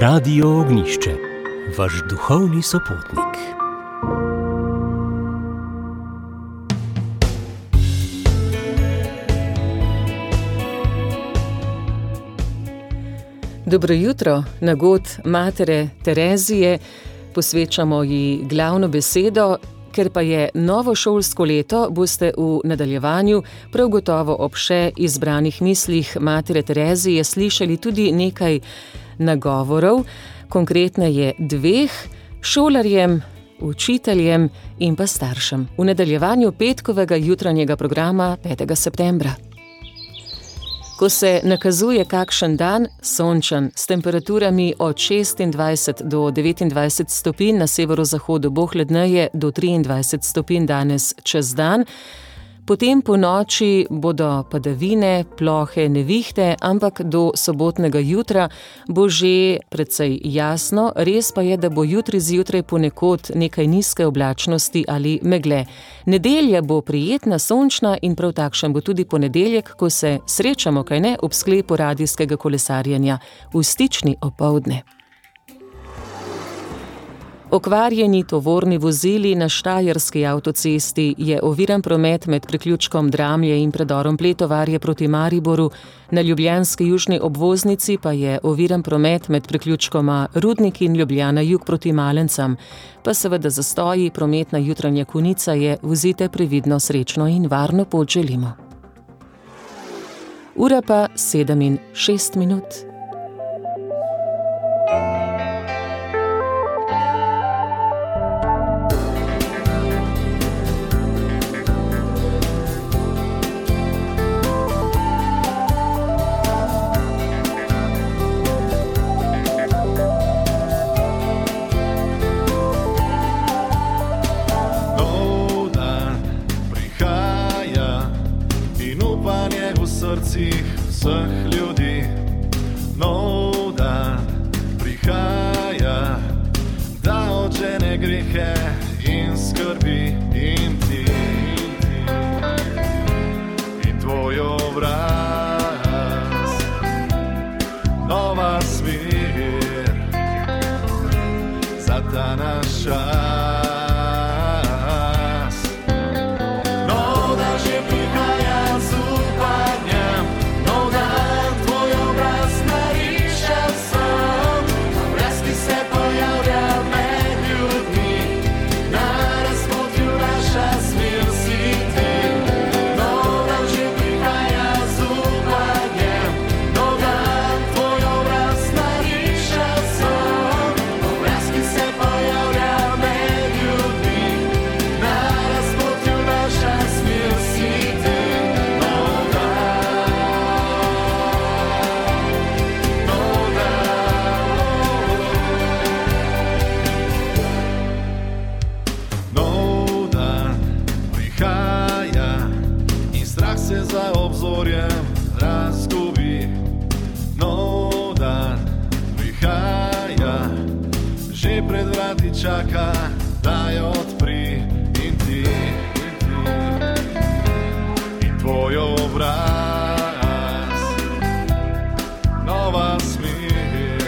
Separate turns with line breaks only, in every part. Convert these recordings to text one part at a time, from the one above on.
Radio Ognišče, vaš duhovni sopotnik.
Dobro jutro, na god matere Terezije, posvečamo ji glavno besedo. Ker pa je novo šolsko leto, boste v nadaljevanju prav gotovo ob še izbranih mislih matere Terezije slišali tudi nekaj nagovorov, konkretneje dveh, šolarjem, učiteljem in pa staršem. V nadaljevanju petkovega jutranjega programa 5. septembra. Ko se nakazuje kakšen dan, sončen, s temperaturami od 26 do 29 stopinj, na severozahodu bo hladneje do 23 stopinj danes čez dan, potem po noči bodo padavine, plohe, nevihte, ampak do sobotnega jutra bo že precej jasno, res pa je, da bo jutri zjutraj ponekod nekaj nizke oblačnosti ali megle. Nedelja bo prijetna, sončna in prav takšen bo tudi ponedeljek, ko se srečamo, kajne, ob sklepu radijskega kolesarjenja v Stični opoldne. Okvarjeni tovorni vozili na Štajerski avtocesti, je oviran promet med priključkom Dramlje in predorom Pletovarje proti Mariboru, na ljubljanski južni obvoznici pa je oviran promet med priključkoma Rudnik in Ljubljana jug proti Malencam, pa seveda zastoji, prometna jutranja konica je, vozite previdno, srečno in varno pot želimo. Ura pa 7:06.
Vseh ljudi, nov dan prihaja, da odžene grehe in skrbi in ti, in tvoj obraz, nova smer za ta naš čas. Čaka, da jo odpri in ti, in tvoj obraz, nova smer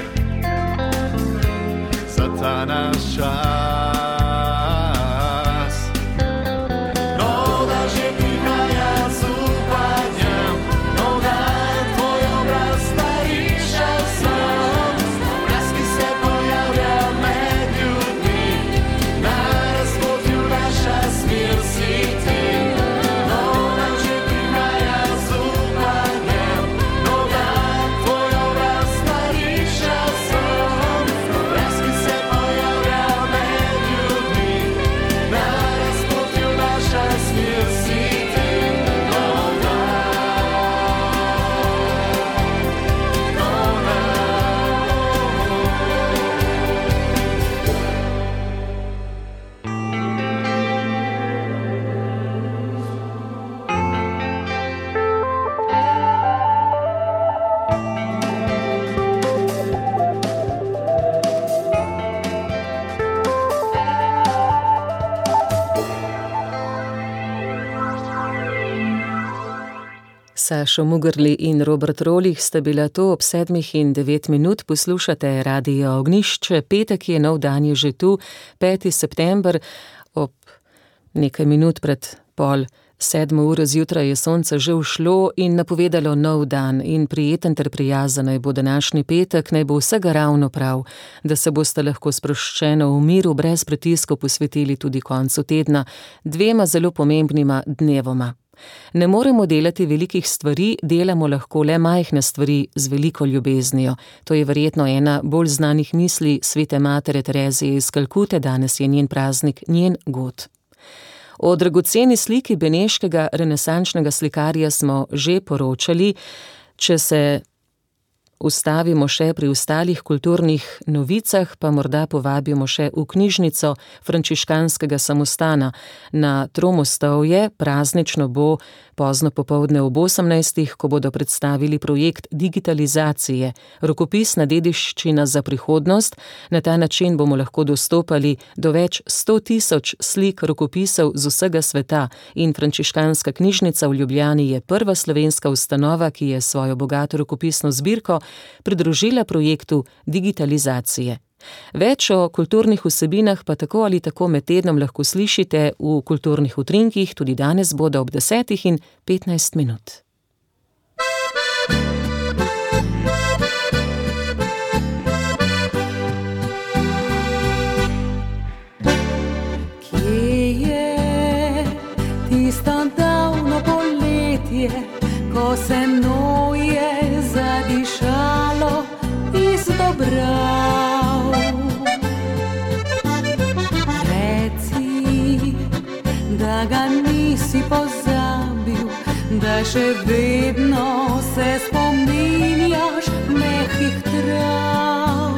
za ta naš čas.
Sašo Mugrli in Robert Rolih sta bila to ob 7:09. Poslušate Radio Ognjišče. Petek je, nov dan je že tu, 5. september. Ob nekaj minut pred 6:30 zjutraj je sonce že ušlo in napovedalo nov dan. In prijeten ter prijazen naj bo današnji petek, naj bo vsega ravno prav, da se boste lahko sproščeno v miru brez pritiskov posvetili tudi koncu tedna, dvema zelo pomembnima dnevoma. Ne moremo delati velikih stvari, delamo lahko le majhne stvari z veliko ljubeznijo. To je verjetno ena bolj znanih misli svete matere Terezije iz Kalkute, danes je njen praznik, njen god. O dragoceni sliki beneškega renesančnega slikarja smo že poročali. Če se ustavimo še pri ostalih kulturnih novicah, pa morda povabimo še v knjižnico frančiškanskega samostana na Tromostovje. Praznično bo pozno popoldne ob 18, ko bodo predstavili projekt digitalizacije, rokopisna dediščina za prihodnost. Na ta način bomo lahko dostopali do več 100.000 slik rokopisov z vsega sveta in frančiškanska knjižnica v Ljubljani je prva slovenska ustanova, ki je svojo bogato rokopisno zbirko pridružila projektu digitalizacije. Več o kulturnih vsebinah pa tako ali tako med tednom lahko slišite v kulturnih utrinkih, tudi danes bodo ob 10:15.
Kje je tisto davno poletje, ko se noje zadišalo iz Dobrav? Reci, da ga nisi pozabil, da še vedno se spominjaš mehkih trav.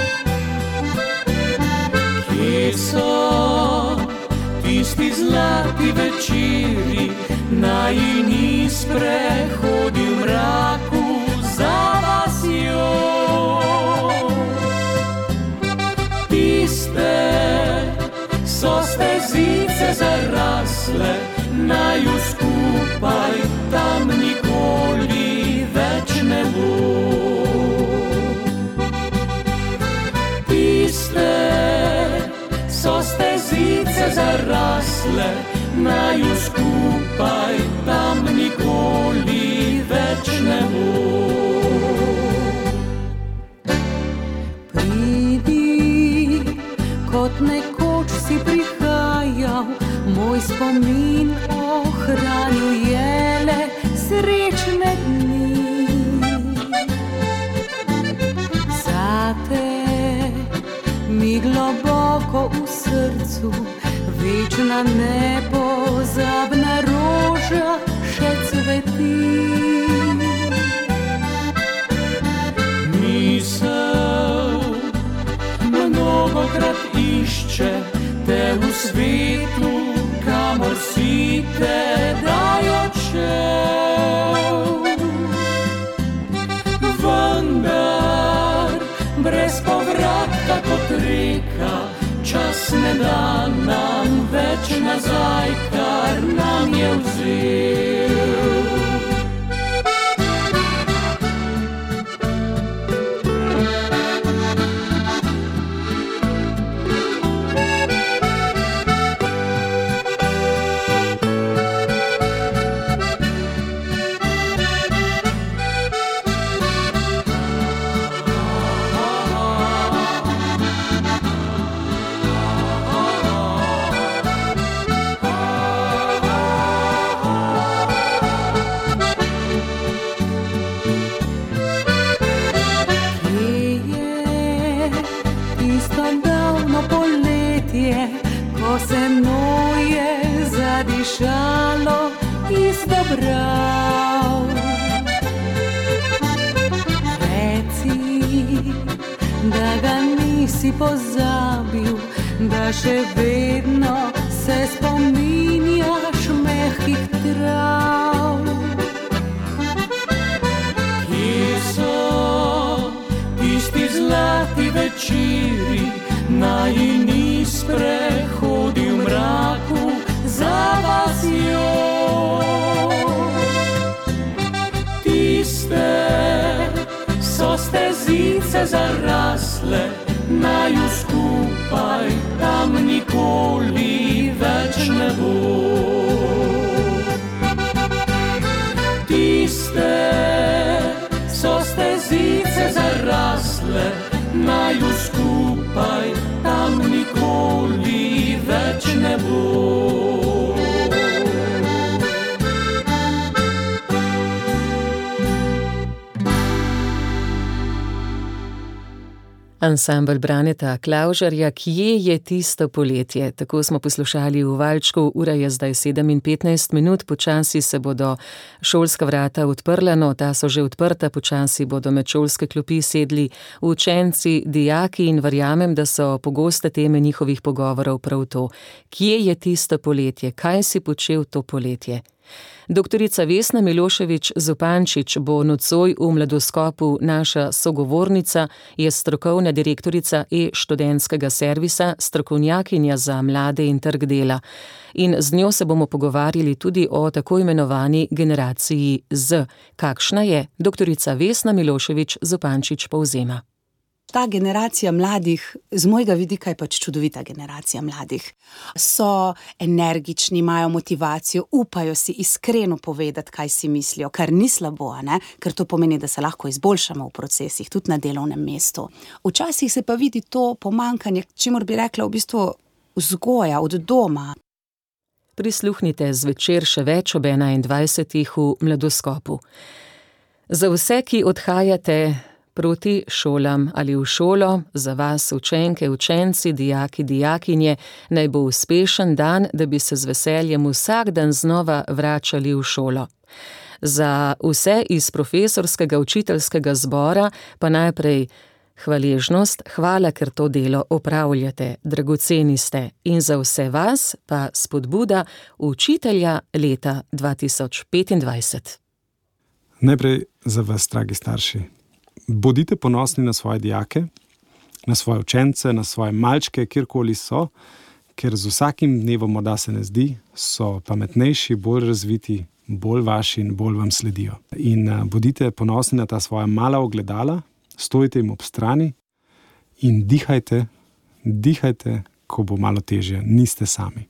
Kje so tisti zlati večeri, najini sprehodi v mraku za vasjo? Tiste so stezice zarasle, naju skupaj tam nikoli več ne bo. Tiste so stezice zarasle, naju skupaj tam nikoli več ne bo. Pridi, kot nekoč si prihajal, moj spomin ohranjuje le srečne dni. Zate mi globoko v srcu večna nepozabna roža še cveti. Misel mnogokrat išče te v svetu, kamor si tedaj odšel. Vendar brez povratka kot reka, čas ne da nam več nazaj, kar nam je vzel. Ko se noje zadišalo iz Dobrav. Reci, da ga nisi pozabil, da še vedno se spominjaš mehkih trav. Kje so tisti zlati večeri, najini sprehodi v mraku za vasjo? zice zarasle, naju skupaj, tam nikoli več ne bo. Tiste so stezice zarasle, naju skupaj, tam nikoli več ne bo.
Ansambel Braneta Klavžarja, Kje je tisto poletje? Tako smo poslušali v valčku, ura je zdaj 7:15, počasi se bodo šolska vrata odprla, no, ta so že odprta, počasi bodo med šolske klopi sedli učenci, dijaki in verjamem, da so pogoste teme njihovih pogovorov prav to. Kje je tisto poletje? Kaj si počel to poletje? Doktorica Vesna Milošević Zupančič bo nocoj v Mladoskopu naša sogovornica, je strokovna direktorica e-študentskega servisa, strokovnjakinja za mlade in trg dela. In z njo se bomo pogovarjali tudi o tako imenovani generaciji Z. Kakšna je? Doktorica Vesna Milošević Zupančič povzema.
Ta generacija mladih, z mojega vidika je pač čudovita generacija mladih. So energični, imajo motivacijo, upajo si iskreno povedati, kaj si mislijo, kar ni slabo, ne? Ker to pomeni, da se lahko izboljšamo v procesih, tudi na delovnem mestu. Včasih se pa vidi to pomanjkanje, čemur bi rekla v bistvu vzgoja od doma.
Prisluhnite zvečer še več ob 21. v Mladoskopu. Za vse, ki odhajate proti šolam ali v šolo, za vas učenke, učenci, dijaki, dijakinje, naj bo uspešen dan, da bi se z veseljem vsak dan znova vračali v šolo. Za vse iz profesorskega učiteljskega zbora pa najprej hvaležnost, hvala, ker to delo opravljate, dragoceni ste. In za vse vas pa spodbuda učitelja leta 2025.
Najprej za vas, dragi starši. Bodite ponosni na svoje dijake, na svoje učence, na svoje malčke, kjerkoli so, ker z vsakim dnevom morda se ne zdi, so pametnejši, bolj razviti, bolj vaši in bolj vam sledijo. In bodite ponosni na ta svoja mala ogledala, stojite jim ob strani in dihajte, ko bo malo težje, niste sami.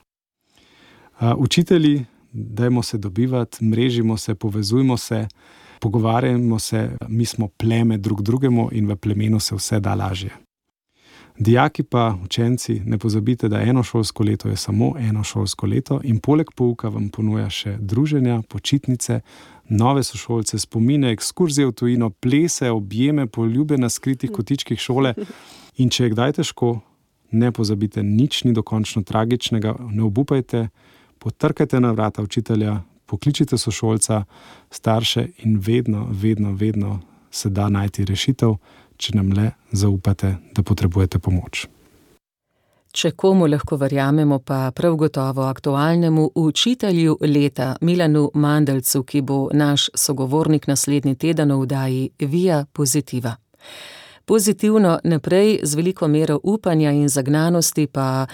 Učitelji, dajmo se dobivati, mrežimo se, povezujmo se, pogovarjamo se, mi smo pleme drug drugemu in v plemenu se vse da lažje. Dijaki pa, učenci, ne pozabite, da eno šolsko leto je samo eno šolsko leto in poleg pouka vam ponuja še druženja, počitnice, nove sošolce, spomine, ekskurzije v tujino, plese, objeme, poljube na skritih kotičkih šole. In če je kdaj težko, ne pozabite, nič ni dokončno tragičnega, ne obupajte, potrkajte na vrata učitelja, pokličite sošolca, starše in vedno se da najti rešitev, če nam le zaupate, da potrebujete pomoč.
Če komu lahko verjamemo, pa prav gotovo aktualnemu učitelju leta Milanu Mandelcu, ki bo naš sogovornik naslednji teden v oddaji Via Positiva. Pozitivno naprej, z veliko mero upanja in zagnanosti, pa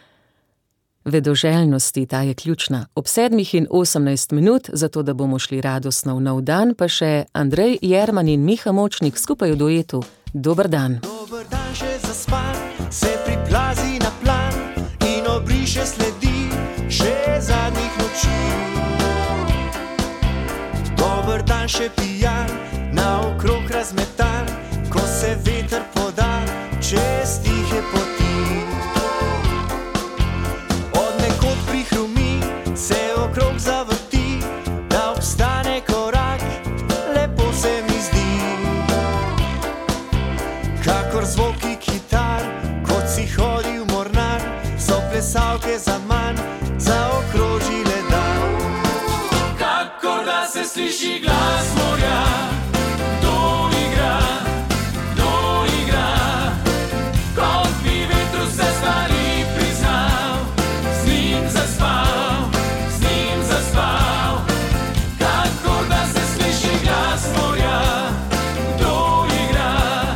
vedoželjnosti, ta je ključna. Ob 7:18, zato da bomo šli radostno v nov dan, pa še Andrej Jerman in Miha Močnik skupaj v duetu. Dober dan.
Dober dan še zaspan, se priplazi na plan in obriše sledi še zadnjih noči. Dober dan še pijan, naokrog razmetan, ko se veter poda čez tihe poti. Od nekod prihrumi, se okrog zavrti, da obstane korak, lepo se mi zdi. Kakor zvoki kitar, kot si hodil mornar, so plesalke za manj, zaokrožile dan. Kakor da se sliši glas morja, kdo igra, kot bi vetru se stvari priznal, z njim zaspal, kakor da se sliši glas morja, kdo igra,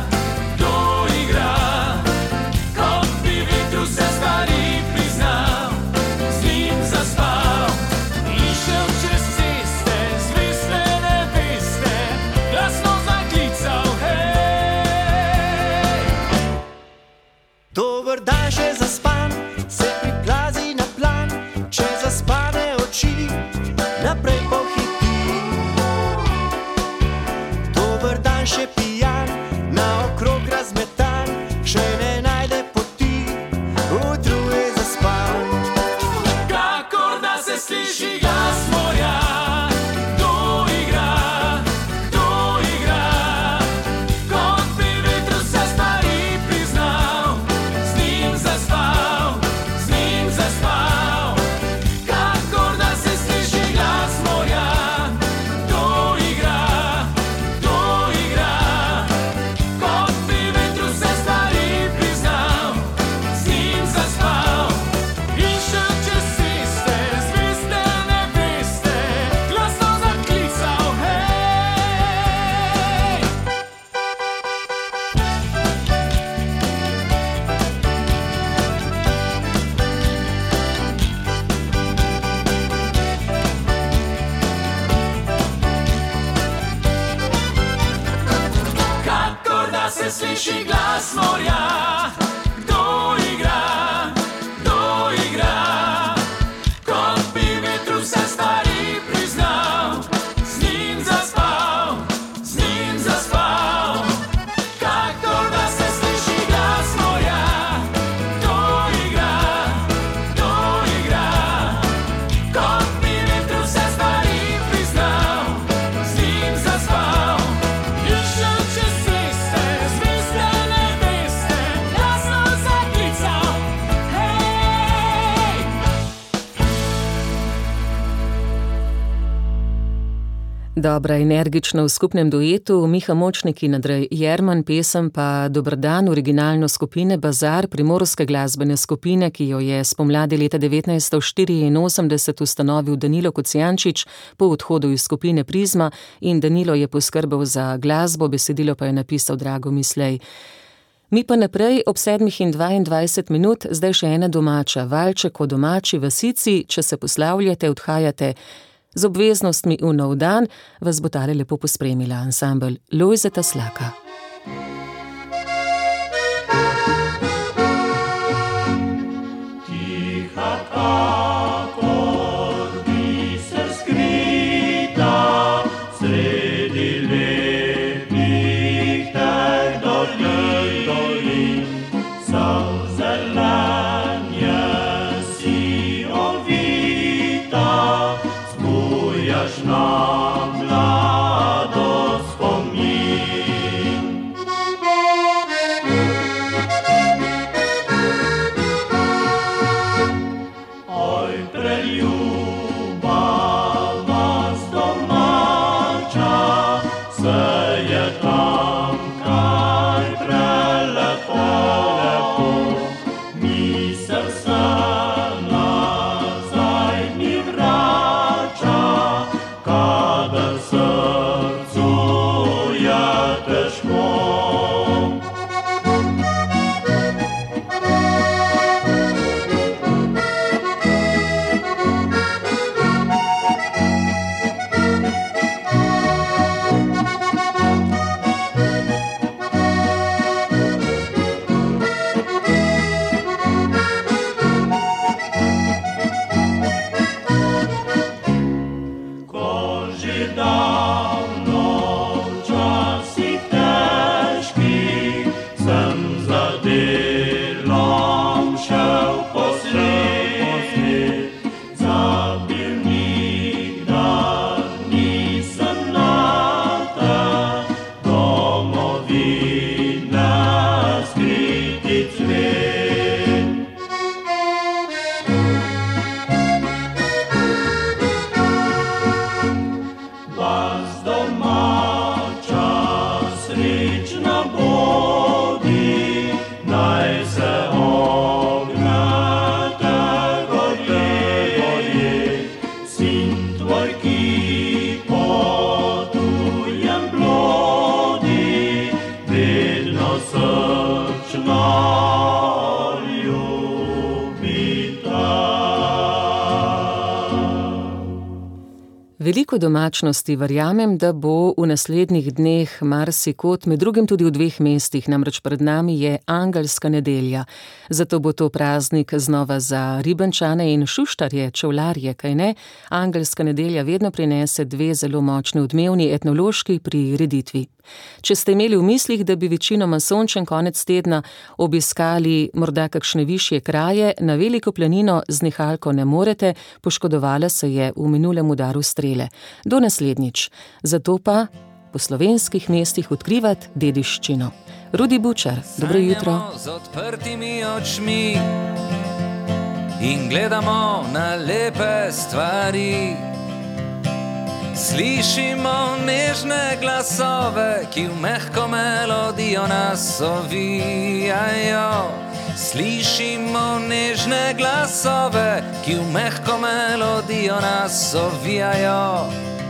kot bi vetru se stvari priznal, z njim zaspal. Išel čez ceste, zveste neveste,
Dobra, energično v skupnem duetu, Miha Močnik in Andrej Jerman, pesem pa Dober dan, originalno skupine Bazar, primorske glasbene skupine, ki jo je spomladi leta 1984 ustanovil Danilo Kocijančič po odhodu iz skupine Prizma in Danilo je poskrbel za glasbo, besedilo pa je napisal Drago Mislej. Mi pa naprej ob 7:22, zdaj še ena domača, valček o domači vasici, če se poslavljate, odhajate z obveznostmi v nov dan, vas bo tale lepo pospremila ansambel Lojzeta Slaka. Veliko domačnosti verjamem, da bo v naslednjih dneh marsikod, med drugim tudi v 2 mestih, namreč pred nami je Angelska nedelja. Zato bo to praznik znova za Ribenčane in Šuštarje, čevljarje, kajne? Angelska nedelja vedno prinese 2 zelo močni odmevni etnološki prireditvi. Če ste imeli v mislih, da bi večinoma sončen konec tedna obiskali morda kakšne višje kraje, na Veliko planino z nihalko ne morete, poškodovala se je v minulem udaru strele. Do naslednjič. Zato pa po slovenskih mestih odkrivati dediščino. Rudi Bučar, dobro jutro.
Sanjamo z odprtimi očmi in gledamo na lepe stvari. Slišimo nežne glasove, ki v mehko melodijo nas ovijajo. Slišimo nežne glasove, ki v mehko melodijo nas ovijajo.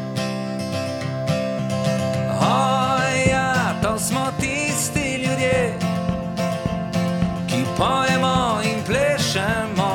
Ja, to smo tisti ljudje, ki pojemo in plešemo.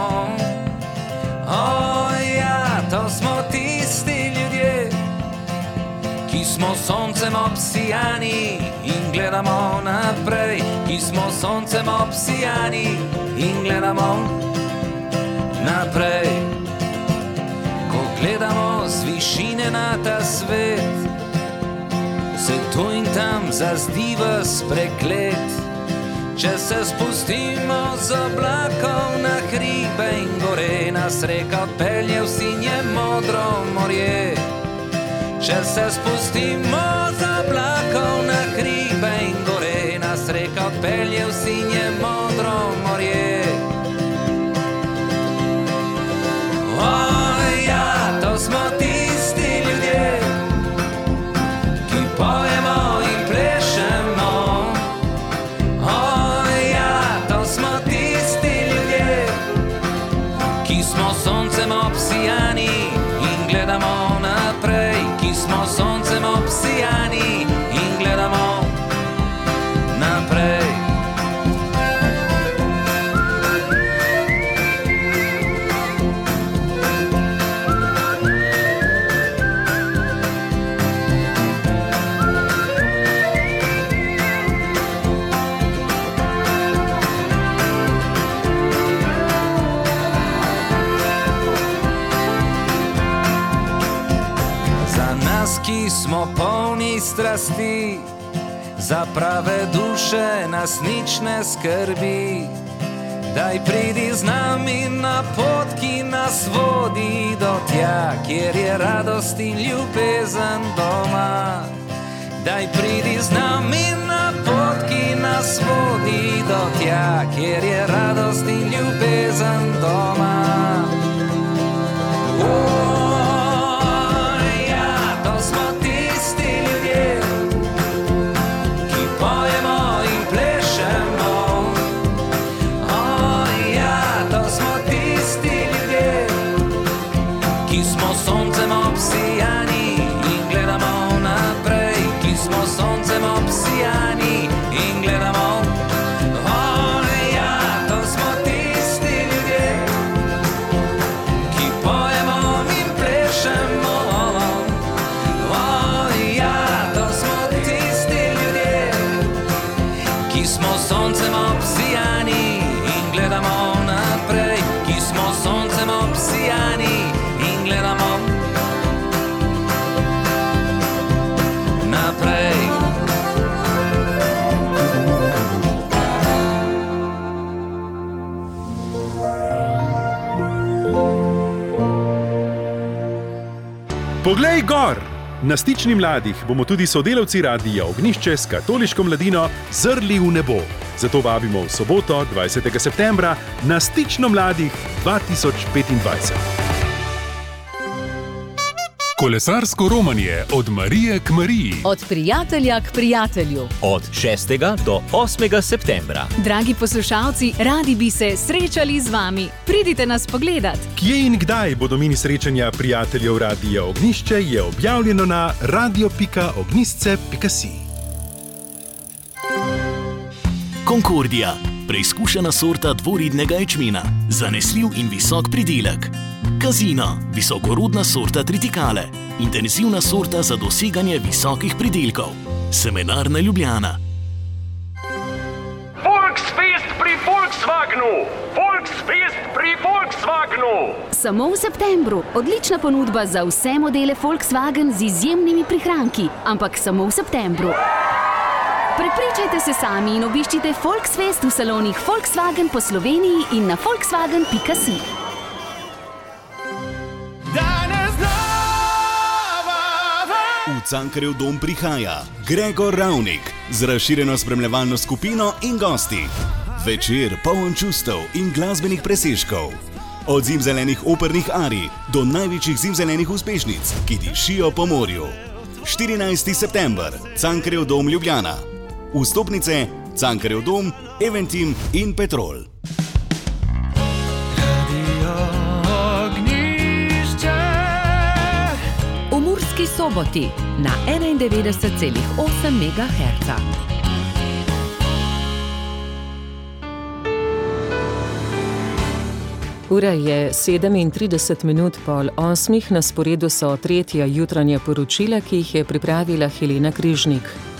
Ja, to smo tisti ljudje, ki smo soncem obsijani in gledamo naprej, ki smo soncem obsijani in gledamo naprej. Ko gledamo z višine na ta svet, se tu in tam zazdi ves preklet. Če se spustimo z oblakov na hribe in gore, nas reka odpelje v sinje modro morje. Če se spustimo z oblakov na hribe in gore, nas reka odpelje v sinje modro morje. Ja, to smo tisti ljudje, nas, ki smo polni strasti, za prave duše nas nič ne skrbi. Daj pridi z nami na pot, ki nas vodi do tja, kjer je radost in ljubezen doma. Daj pridi z nami na pot, ki nas vodi do tja, kjer je radost in ljubezen doma. Ja, to smo tisti ljudje, ki pojemo in plešemo. Ja, to smo tisti ljudje, ki smo soncem obsijani in gledamo naprej, ki smo soncem obsijani in gledamo. Ja, to smo tisti ljudje, ki pojemo in plešemo. Ja, to smo tisti ljudje, ki smo soncem obsijani in gledamo naprej, ki smo soncem obsijani in gledamo naprej.
Poglej gor! Na Stični mladih bomo tudi sodelavci Radia Ognjišče s katoliško mladino zrli v nebo. Zato vabimo v soboto, 20. septembra, na Stično mladih 2025.
Kolesarsko romanje od Marije k Mariji.
Od prijatelja k prijatelju.
Od 6. do 8. septembra.
Dragi poslušalci, radi bi se srečali z vami. Pridite nas pogledat.
Kje in kdaj bodo mini srečanja prijateljev Radia Ognjišče, je objavljeno na radio.ognjisce.si.
Concordia. Preizkušena sorta dvoridnega ječmena. Zanesljiv in visok pridelek. Casina. Visokorodna sorta tritikale. Intenzivna sorta za doseganje visokih pridelkov. Semenarna Ljubljana.
Volksfest pri Volkswagenu! Volksfest pri Volkswagenu!
Samo v septembru. Odlična ponudba za vse modele Volkswagen z izjemnimi prihranki. Ampak samo v septembru. Prepričajte se sami in obiščite Volksfest v salonih Volkswagen po Sloveniji in na volkswagen.si.
V Cankarjev dom prihaja Gregor Ravnik z razširjeno spremljevalno skupino in gosti. Večer poln čustev in glasbenih presežkov. Od zimzelenih opernih arij do največjih zimzelenih uspešnic, ki dišijo po morju. 14. september, Cankarjev dom Ljubljana. Vstopnice Cankarjev dom, Eventim in Petrol.
V Murski Soboti na 91,8 MHz.
Ura je 7:37 na sporedu so tretja jutranja poročila, ki jih je pripravila Helena Križnik.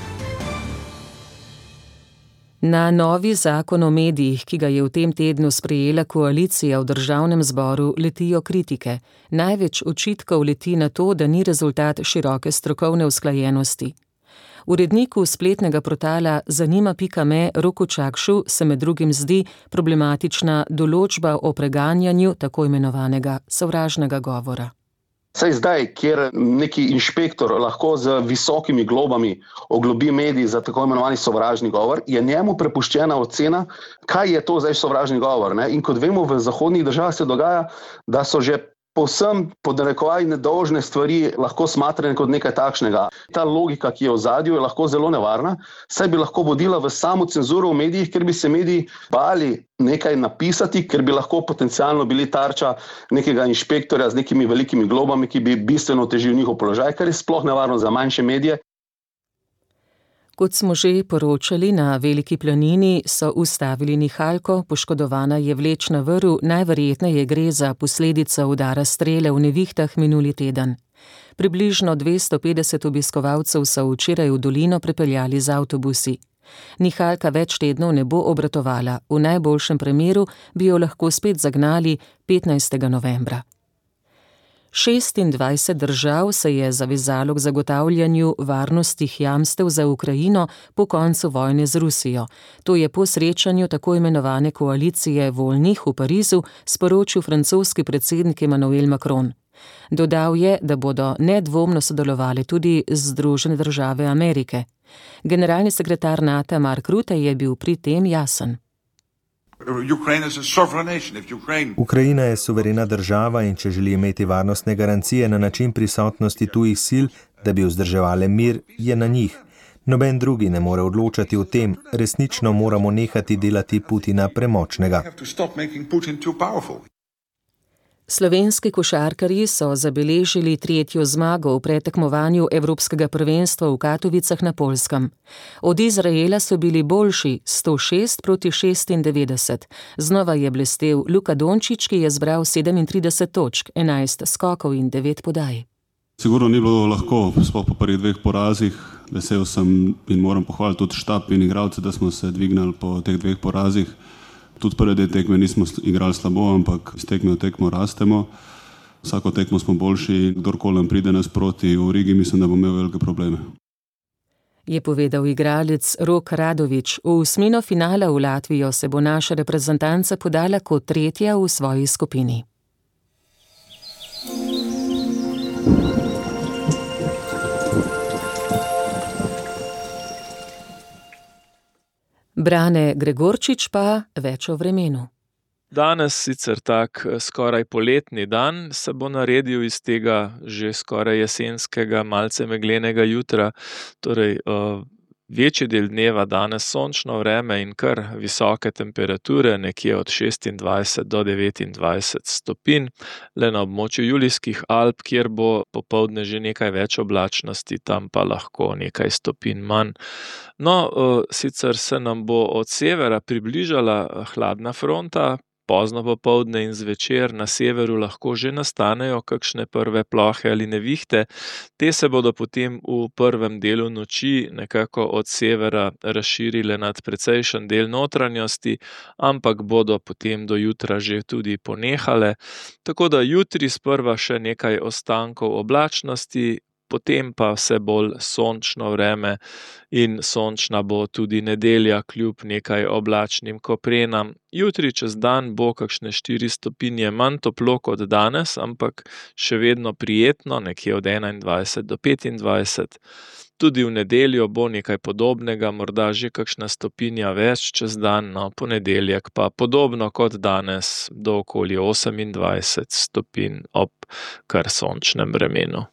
Na novi zakon o medijih, ki ga je v tem tednu sprejela koalicija v državnem zboru, letijo kritike. Največ očitkov leti na to, da ni rezultat široke strokovne usklajenosti. Uredniku spletnega portala Zanima.me Roku Čakšu se med drugim zdi problematična določba o preganjanju tako imenovanega sovražnega govora.
Saj zdaj, kjer neki inšpektor lahko z visokimi globami oglobi medij za tako imenovani sovražni govor, je njemu prepuščena ocena, kaj je to zdaj sovražni govor. Ne? In kot vemo, v zahodnih državah se dogaja, da so že povsem podnarekovaj nedolžne stvari lahko smatrane kot nekaj takšnega. Ta logika, ki je v ozadju, je lahko zelo nevarna, saj bi lahko vodila v samo cenzuro v medijih, ker bi se mediji bali nekaj napisati, ker bi lahko potencialno bili tarča nekega inšpektorja z nekimi velikimi globami, ki bi bistveno otežil njihov položaj, kar je sploh nevarno za manjše medije.
Kot smo že poročali, na Veliki planini so ustavili nihalko, poškodovana je vlečna vrv, najverjetneje gre za posledico udara strele v nevihtah minuli teden. Približno 250 obiskovalcev so včeraj v dolino prepeljali z avtobusi. Nihalka več tednov ne bo obratovala, v najboljšem primeru bi jo lahko spet zagnali 15. novembra. 26 držav se je zavezalo k zagotavljanju varnostnih jamstev za Ukrajino po koncu vojne z Rusijo. To je po srečanju tako imenovane koalicije voljnih v Parizu sporočil francoski predsednik Emmanuel Macron. Dodal je, da bodo nedvomno sodelovali tudi Združene države Amerike. Generalni sekretar NATO Mark Rutte je bil pri tem jasen.
Ukrajina je suverena država in če želi imeti varnostne garancije na način prisotnosti tujih sil, da bi vzdrževale mir, je na njih. Noben drugi ne more odločati o tem, resnično moramo nehati delati Putina premočnega.
Slovenski košarkarji so zabeležili 3. zmago v predtekmovanju Evropskega prvenstva v Katovicah na Poljskem. Od Izraela so bili boljši 106-96. Znova je blestel Luka Dončić, ki je zbral 37 točk, 11 skokov in 9 podaj.
Sigurno ni bilo lahko, sploh po prvih 2 porazih. Vesel sem in moram pohvaliti tudi štab in igralce, da smo se dvignili po teh 2 porazih. Tudi prve 2 tekme nismo igrali slabo, ampak iz tekme v tekmo rastemo. Vsako tekmo smo boljši, kdorkoli nam pride nasproti v Rigi, mislim, da bo imel velike probleme.
Je povedal igralec Rok Radović. V osmino finala v Latvijo se bo naša reprezentanca podala kot 3. v svoji skupini. Brane Gregorčič pa več o vremenu.
Danes sicer tak skoraj poletni dan se bo naredil iz tega že skoraj jesenskega, malce meglenega jutra, torej večji del dneva danes sončno vreme in kar visoke temperature, nekje od 26 do 29 stopinj, le na območju Julijskih Alp, kjer bo popoldne že nekaj več oblačnosti, tam pa lahko nekaj stopinj manj. No, sicer se nam bo od severa približala hladna fronta, pozno popoldne in zvečer na severu lahko že nastanejo kakšne prve plohe ali nevihte. Te se bodo potem v prvem delu noči nekako od severa razširile nad precejšen del notranjosti, ampak bodo potem do jutra že tudi ponehale. Tako da jutri sprva še nekaj ostankov oblačnosti, potem pa vse bolj sončno vreme in sončna bo tudi nedelja kljub nekaj oblačnim koprenam. Jutri čez dan bo kakšne 4 stopinje manj toplo kot danes, ampak še vedno prijetno, nekje od 21 do 25. Tudi v nedeljo bo nekaj podobnega, morda že kakšna stopinja več čez dan, no ponedeljek pa podobno kot danes, do okoli 28 stopinj ob kar sončnem vremenu.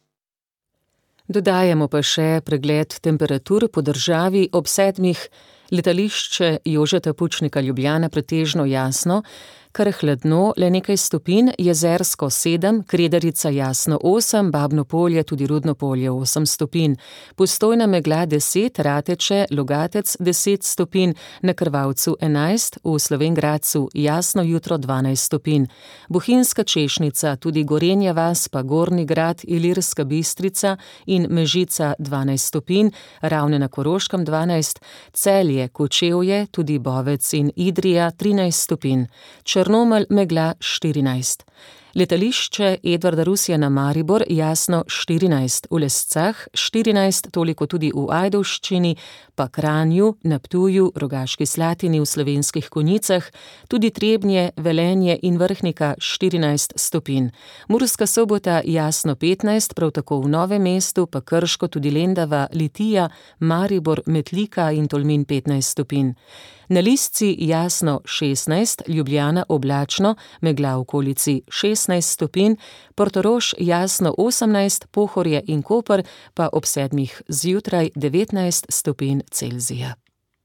Dodajamo pa še pregled temperatur po državi ob 7. Letališče Jožeta Pučnika Ljubljana pretežno jasno, kar hladno, le nekaj stopinj, Jezersko 7, Kredarica jasno 8, Babno Polje, tudi Rudno Polje 8 stopinj, Postojna megla 10, Rateče, Logatec 10 stopinj, na Krvavcu 11, v Slovenj Gradcu jasno jutro 12 stopinj, Bohinjska Češnica, tudi Gorenja vas, pa Gornji Grad, Ilirska Bistrica in Mežica 12 stopinj, Ravne na Koroškem 12, Celje, Kočevje, tudi Bovec in Idrija 13 stopinj, Črnomelj megla 14. Letališče Edvarda Rusjana Maribor jasno 14, v Lescah 14, toliko tudi v Ajdovščini, pa Kranju, na Ptuju, Rogaški Slatini, v Slovenskih Konjicah, tudi Trebnje, Velenje in Vrhnika 14 stopinj. Murska Sobota jasno 15, prav tako v Novem mestu, pa Krško, tudi Lendava, Litija, Maribor, Metlika in Tolmin 15 stopinj. Na Lisci jasno 16, Ljubljana oblačno, megla v okolici 16 stopinj, Portorož jasno 18, Pohorje in Koper pa ob 7 zjutraj 19 stopinj Celzija.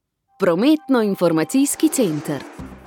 Prometno-informacijski center.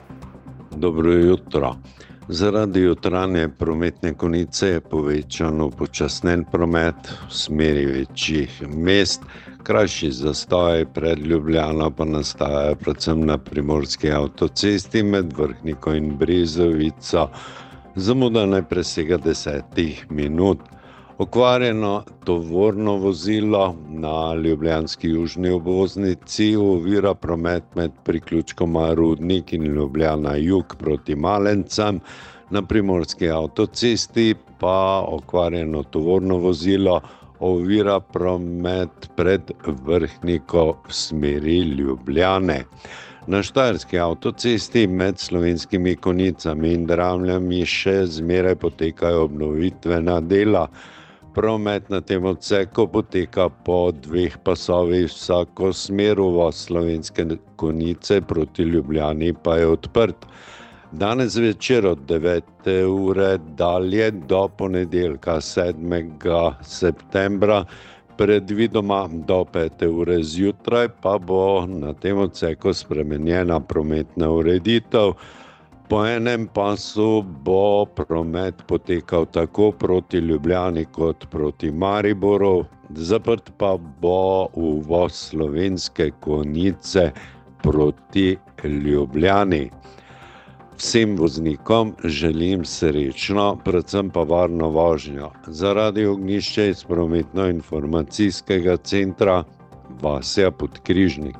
Dobro jutro. Zaradi jutranje prometne konice je povečan upočasnjen promet v smeri večjih mest. Krajši zastoj pred Ljubljano pa nastajajo predvsem na primorski avtocesti med Vrhniko in Brezovico. Zamuda ne presega 10 minut. Okvarjeno tovorno vozilo na ljubljanski južni obvoznici ovira promet med priključkoma Rudnik in Ljubljana jug proti Malencem. Na primorski avtocesti pa okvarjeno tovorno vozilo ovira promet pred Vrhniko v smeri Ljubljane. Na štajerski avtocesti med Slovenskimi Konjicami in Dramljami še zmeraj potekajo obnovitvena dela. Promet na tem odseku poteka po 2 pasovih vsako smer, uvoz Slovenske Konjice proti Ljubljani pa je odprt. Danes večer od 9. ure dalje do ponedeljka 7. septembra, predvidoma do 5. ure zjutraj, pa bo na tem odseku spremenjena prometna ureditev. Po enem pasu bo promet potekal tako proti Ljubljani kot proti Mariboru, zaprt pa bo uvoz Slovenske Konjice proti Ljubljani. Vsem voznikom želim srečno, predvsem pa varno vožnjo. Zaradi Ognjišče iz prometno-informacijskega centra Vasja Podkrižnik.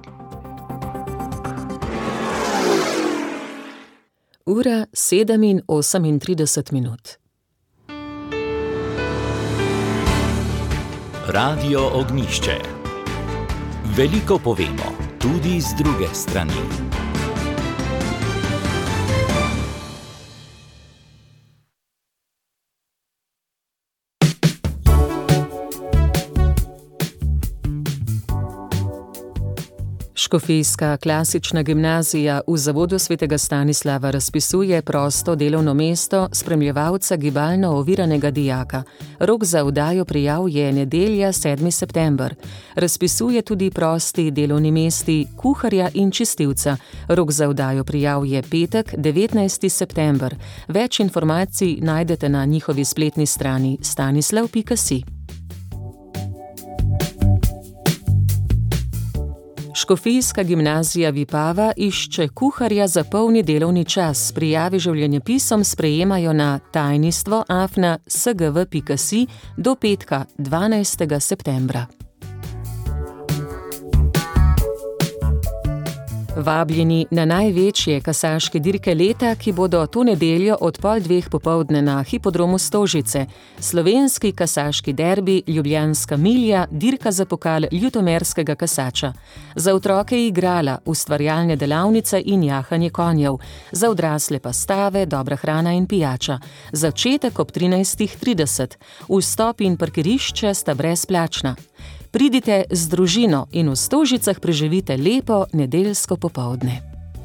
Ura 7:38.
Radio Ognjišče. Veliko povemo, tudi z druge strani.
Škofijska klasična gimnazija v Zavodu svetega Stanislava razpisuje prosto delovno mesto spremljevalca gibalno oviranega dijaka. Rok za oddajo prijav je nedelja 7. september. Razpisuje tudi prosti delovni mesti kuharja in čistilca. Rok za oddajo prijav je petek 19. september. Več informacij najdete na njihovi spletni strani stanislav.si. Škofijska gimnazija Vipava išče kuharja za polni delovni čas. Prijave življenjepisom sprejemajo na tajnistvo@sgv.si do petka 12. septembra. Vabljeni na največje kasaške dirke leta, ki bodo to nedeljo od 1:30 popoldne na hipodromu Stožice. Slovenski kasaški derbi, Ljubljanska milja, dirka za pokal ljutomerskega kasača. Za otroke igrala, ustvarjalne delavnice in jahanje konjev. Za odrasle pa stave, dobra hrana in pijača. Začetek ob 13:30. Vstop in parkirišče sta brezplačna. Pridite z družino in v Stožicah preživite lepo nedeljsko popoldne.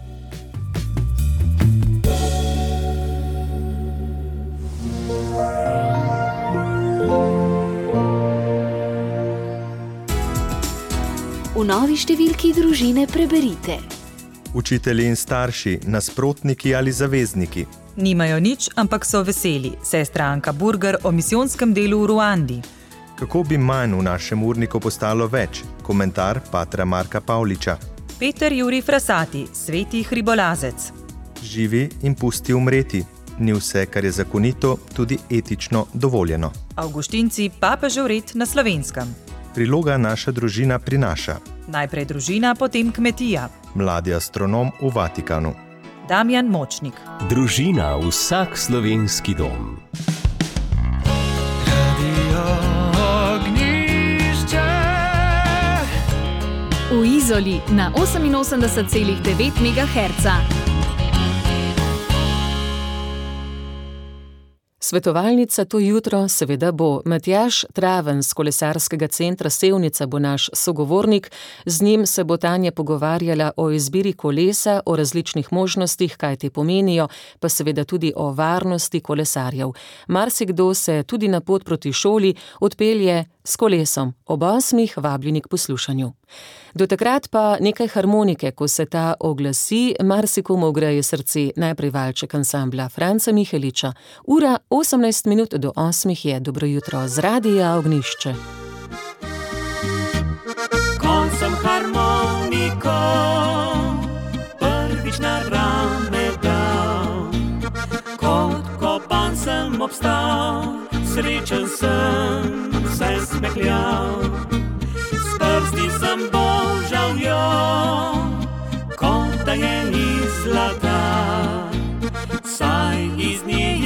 V novi številki družine preberite:
Učitelji in starši, nasprotniki ali zavezniki.
Nimajo nič, ampak so veseli. Sestra Anka Burger o misijonskem delu v Ruandi.
Kako bi manj v našem urniku postalo več? Komentar patra Marka Pavliča.
Peter Jurij Frasati, sveti hribolazec.
Živi in pusti umreti. Ni vse, kar je zakonito, tudi etično dovoljeno.
Avguštinci, papežev red na Slovenskem.
Priloga Naša družina prinaša.
Najprej družina, potem kmetija.
Mladi astronom v Vatikanu.
Damjan Močnik.
Družina, vsak slovenski dom.
V Izoli na 88,9 MHz.
Svetovalnica to jutro seveda bo. Matjaž Traven z kolesarskega centra Sevnica bo naš sogovornik. Z njim se bo Tanja pogovarjala o izbiri kolesa, o različnih možnostih, kaj te pomenijo, pa seveda tudi o varnosti kolesarjev. Marsikdo se tudi na pot proti šoli odpelje s kolesom. Ob 8 vabljeni k poslušanju. Do takrat pa nekaj harmonike, ko se ta oglasi, marsikomu ogreje srce. Najprej valček ansambla Franca Miheliča. Ura 18 minut do 8 je. Dobro jutro z Radia Ognjišče.
Ko sem harmoniko prvič na rame dal, kot kopan sem obstal, srečen sem se smehljal. S prsti sem božal jo, kot da je iz zlata, saj iz nje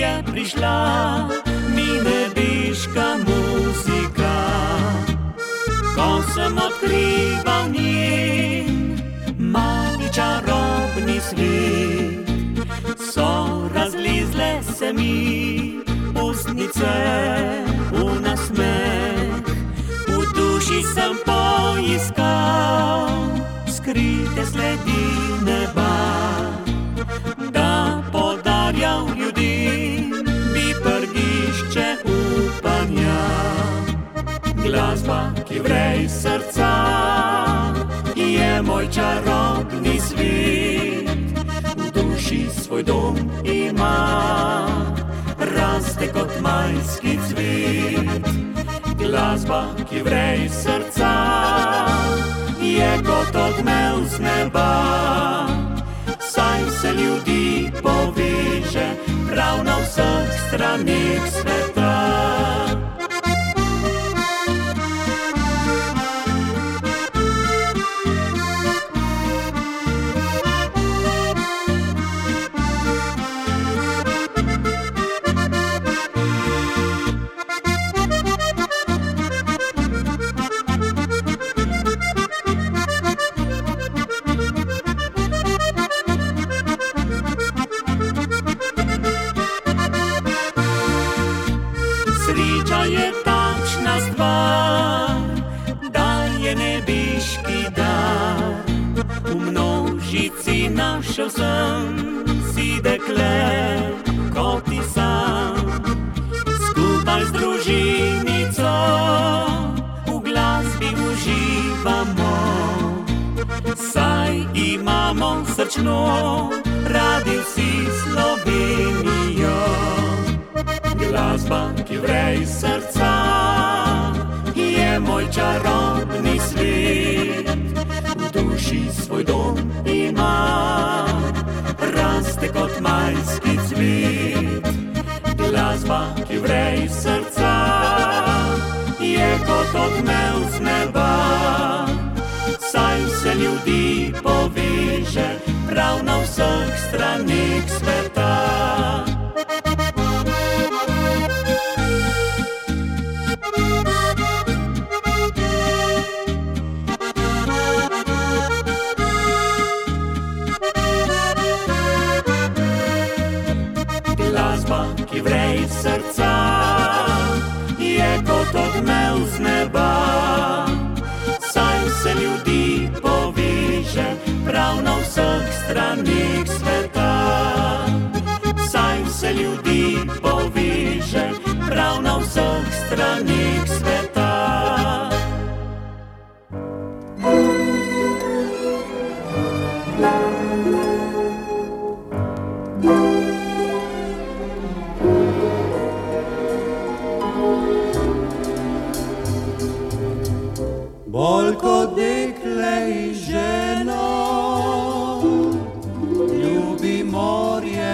prišla mi nebeška muzika. Ko sem odkrival njen mali čarobni svet, so razlizle se mi ustnice v nasmeh. V duši sem poiskal skrite sledi neba, da podarjal ljudem bi prgišče upanja. Glasba, ki vrej srca, je moj čarobni svet. V duši svoj dom ima, raste kot majski cvet. Glasba, ki vrej srca, je kot odmev z neba, saj se ljudi poveže prav na vseh straneh sveta. Sreča je takšna stvar, da je nebeški dar. V množici našel sem si dekle, kot ti sam. Skupaj z družinico v glasbi uživamo, saj imamo srčno radi vsi Slovenijo. Glasba, ki vrej srca, je moj čarobni svet. V duši svoj dom ima, raste kot majski cvet. Glasba, ki vrej srca, je kot odmev z neba, saj se ljudi poveže prav na vseh straneh sveta. Glasba, ki vrej srca, je kot odmev z neba, saj se ljudi poveže prav na vseh straneh sveta. Saj se ljudi poveže prav na vseh straneh sveta.
Bolj kot dekle in ženo, ljubi morje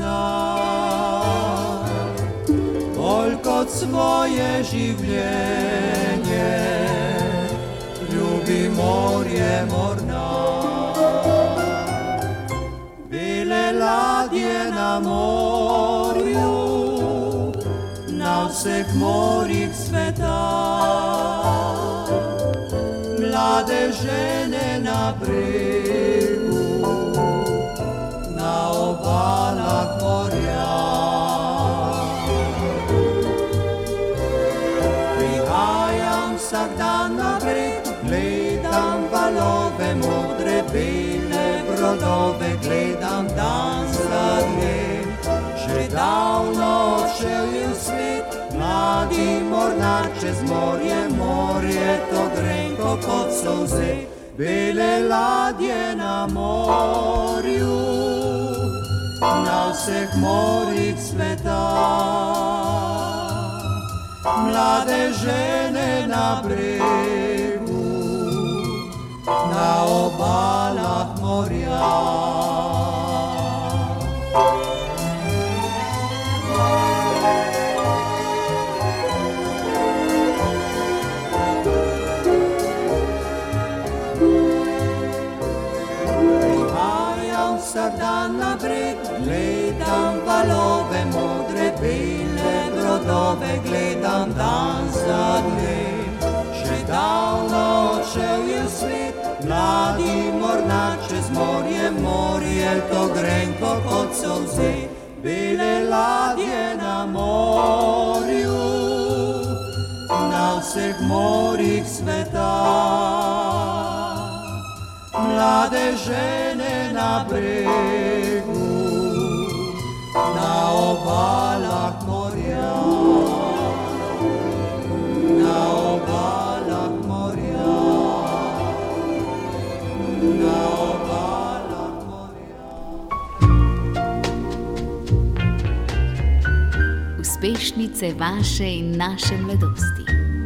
mornar. Bolj kot svoje življenje, ljubi morje mornar. Bele ladje na morju, na vseh morjih sveta. Mlade žene na bregu, na obalah morja. Prihajam vsak dan na breg, gledam valove modre, bele brodove, gledam dan za dnem. Že davno odšel je v svet, mladi mornar čez morje, morje to grenko kot solze. Bele ladje na morju, na vseh morjih sveta. Mlade žene na bregu, na obalah morja. Vsak dan na breg, gledam valove modre, bele brodove gledam dan za dnem. Že davno odšel je svet, mladi mornar čez morje, morje to grenko kot solze. Bele ladje na morju, na vseh morjih sveta. Mlade žene na bregu, na obalah morja, na obalah morja, na obalah morja.
Uspešnice vaše in naše mladosti.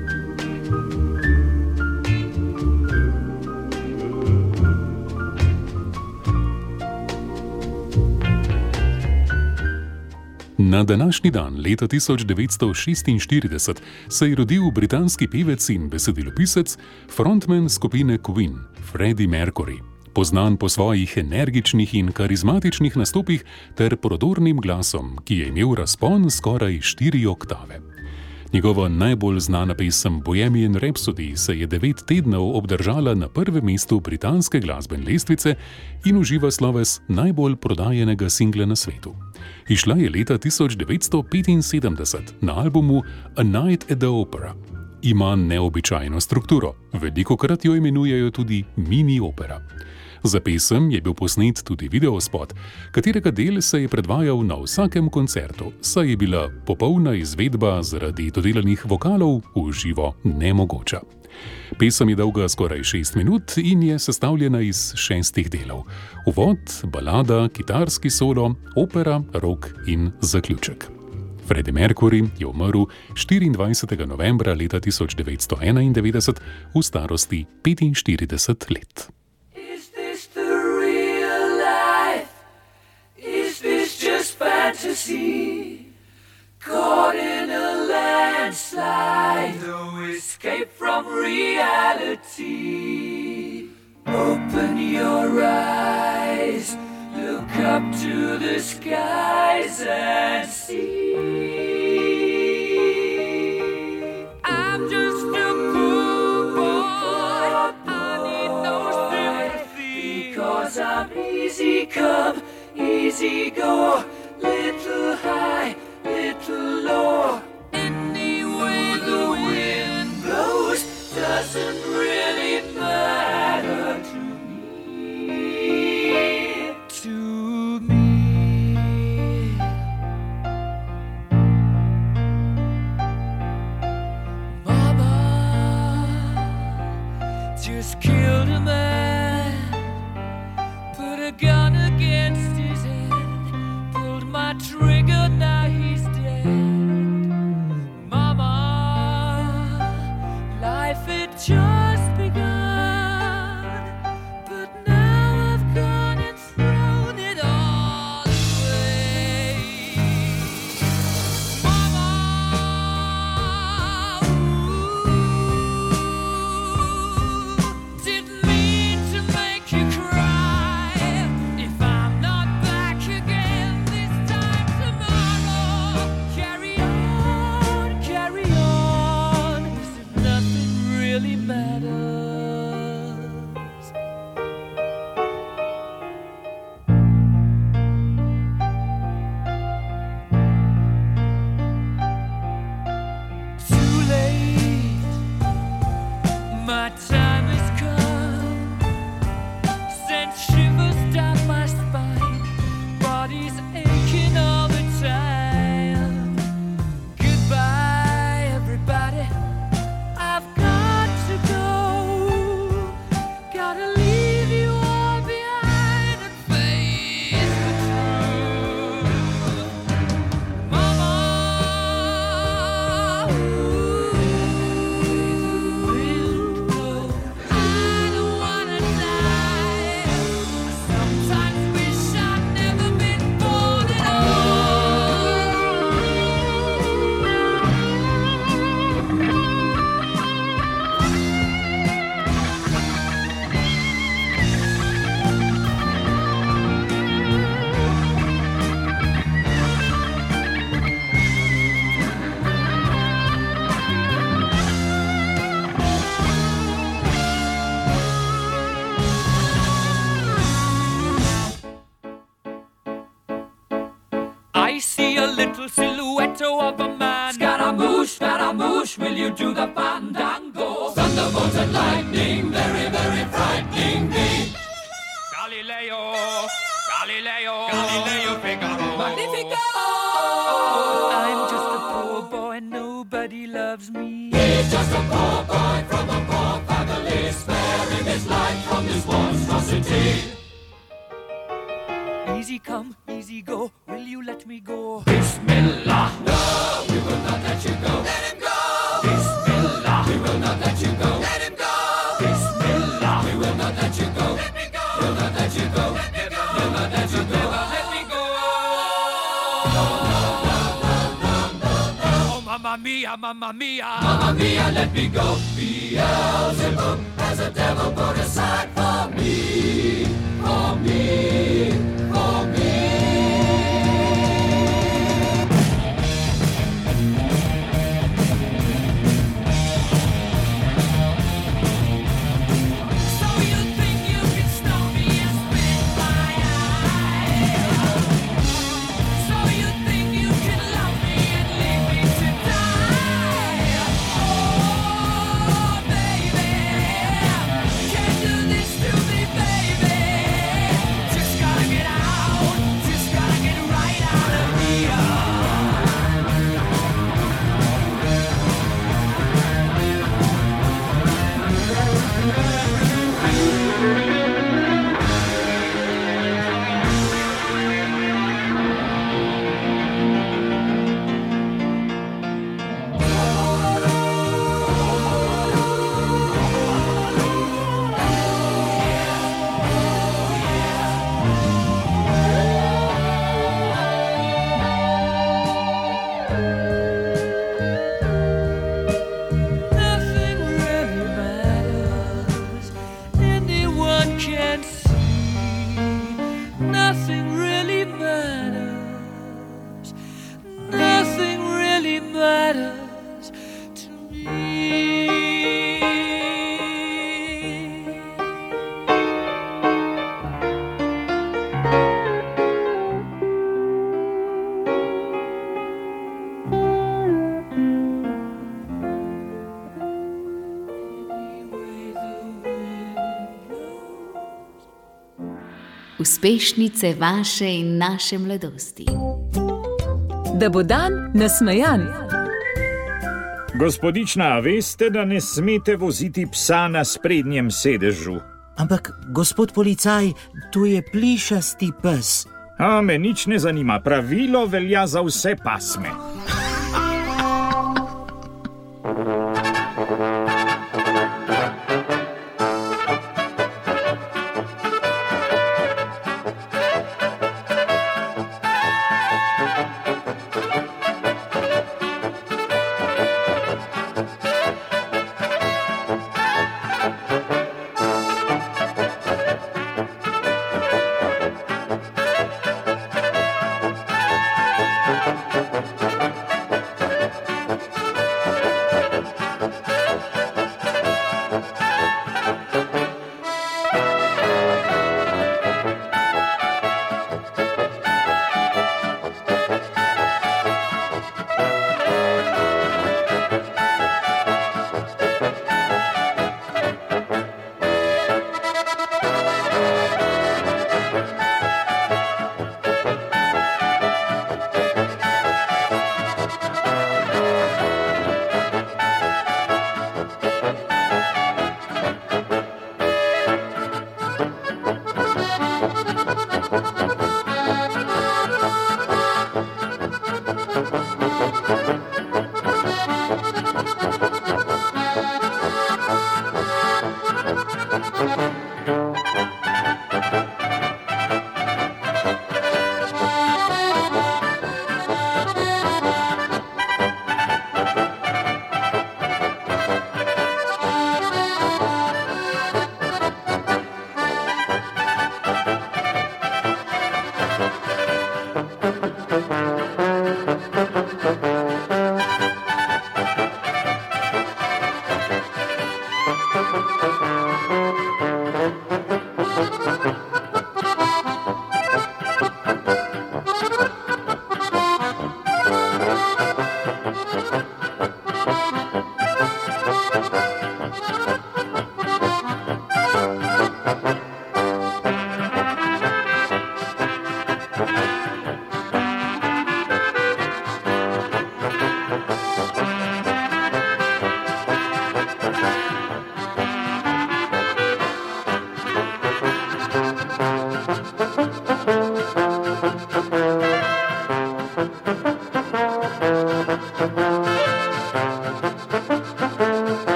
Na današnji dan leta 1946 se je rodil britanski pevec in besedilopisec, frontman skupine Queen, Freddie Mercury, poznan po svojih energičnih in karizmatičnih nastopih ter prodornim glasom, ki je imel razpon skoraj 4 oktave. Njegova najbolj znana pesem Bohemian Rhapsody se je 9 tednov obdržala na prvem mestu britanske glasbene lestvice in uživa sloves najbolj prodajenega singla na svetu. Izšla je leta 1975 na albumu A Night at the Opera. Ima neobičajno strukturo, velikokrat jo imenujejo tudi mini opera. Za pesem je bil posnet tudi videospot, katerega del se je predvajal na vsakem koncertu, saj je bila popolna izvedba zaradi dodelanih vokalov v živo nemogoča. Pesem je dolga skoraj 6 minut in je sestavljena iz 6 delov: uvod, balada, kitarski solo, opera, rok in zaključek. Freddie Mercury je umrl 24. novembra leta 1991 v starosti 45 let.
Fantasy, caught in a landslide, no escape from reality. Open your eyes, look up to the skies and see. I'm just a poor boy, I need no sympathy, because I'm easy come, easy go. Little high, little low. Any way the wind blows doesn't really matter to me. To me. Mama just killed a man, put a gun against his head. My trigger, now he's dead. Mama, life had just begun, but now I've gone and thrown it all away. Mama, ooh, didn't mean to make you cry. If I'm not back again, my time has come, sent shivers down my spine, body's aching all the time. Goodbye, everybody, I've got to go, gotta leave you all behind and face the truth. Mama, ooh, motto of a man. Scaramouche, will you do the fandango? Thunderbolts and lightning, very, very frightening me. Galileo, Figaro. Magnifico! I'm just a poor boy, nobody loves me. He's just a poor boy from a poor family, sparing his life from this monstrosity. Easy come, easy go, will you let me go? Bismillah! No, we will not let you go. Let him go! Bismillah! We will not let you go. Let him go! Bismillah! We will not let you go. Let me go! We'll not let you go. Let me go! We'll not let you go. Let me go! Oh, mamma mia, mamma mia! Mamma mia, let me go! Beelzebub has a devil put aside for me, for me, for me.
Uspešnice vaše in naše mladosti.
Da bo dan nasmejan.
Gospodična, a veste, da ne smete voziti psa na sprednjem sedežu?
Ampak, gospod policaj, to je plišasti pes.
A me nič ne zanima, pravilo velja za vse pasme.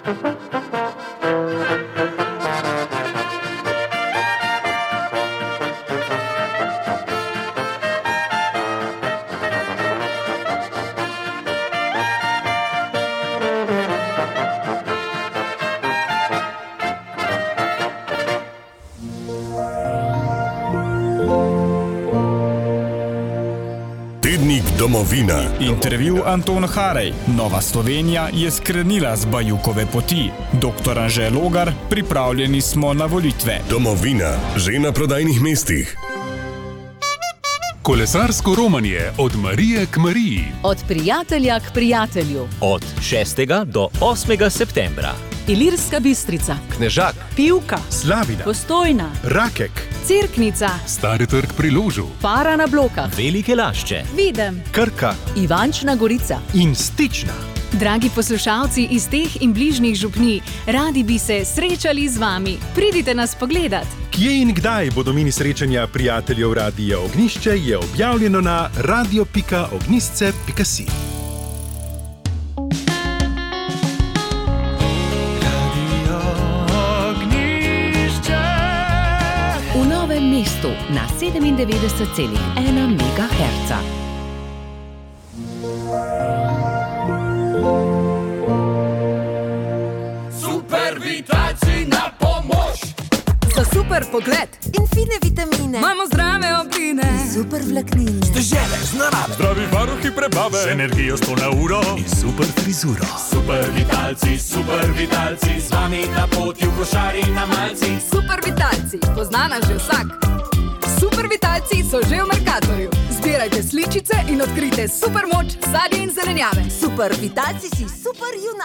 Domovina. Intervju Anton Harej. Nova Slovenija je skrenila z Bajukove poti. Dr. Anže Logar, pripravljeni smo na volitve.
Domovina, že na prodajnih mestih.
Kolesarsko romanje od Marije k Mariji.
Od prijatelja k prijatelju.
Od 6. do 8. septembra.
Ilirska Bistrica.
Knežak.
Pivka.
Slavina.
Postojna.
Rakek.
Cerknica.
Stari trg pri Ložu.
Para na Blokah.
Velike Lašče.
Videm.
Krka.
Ivančna Gorica.
In Stična.
Dragi poslušalci iz teh in bližnjih župnij, radi bi se srečali z vami. Pridite nas pogledat.
Kje in kdaj bodo mini srečanja prijateljev Radia Ognjišče, je objavljeno na radio.ognjišče.si.
V Novem mestu na 97,1 MHz.
Super vitalci na pomoč!
Za super pogled in fine vitamine.
Imamo zdrave obline.
Super vlaknine.
Stežele z narave. Zdravi varuhi prebave.
Z energijo 100 na uro
in super frizuro. Super vitalci, z vami na poti v košari na malci.
Super vitalci, poznana že vsak. Super vitalci so že v Mercatorju. Zbirajte sličice in odkrite super moč sadja in zelenjave. Super vitalci si super junak.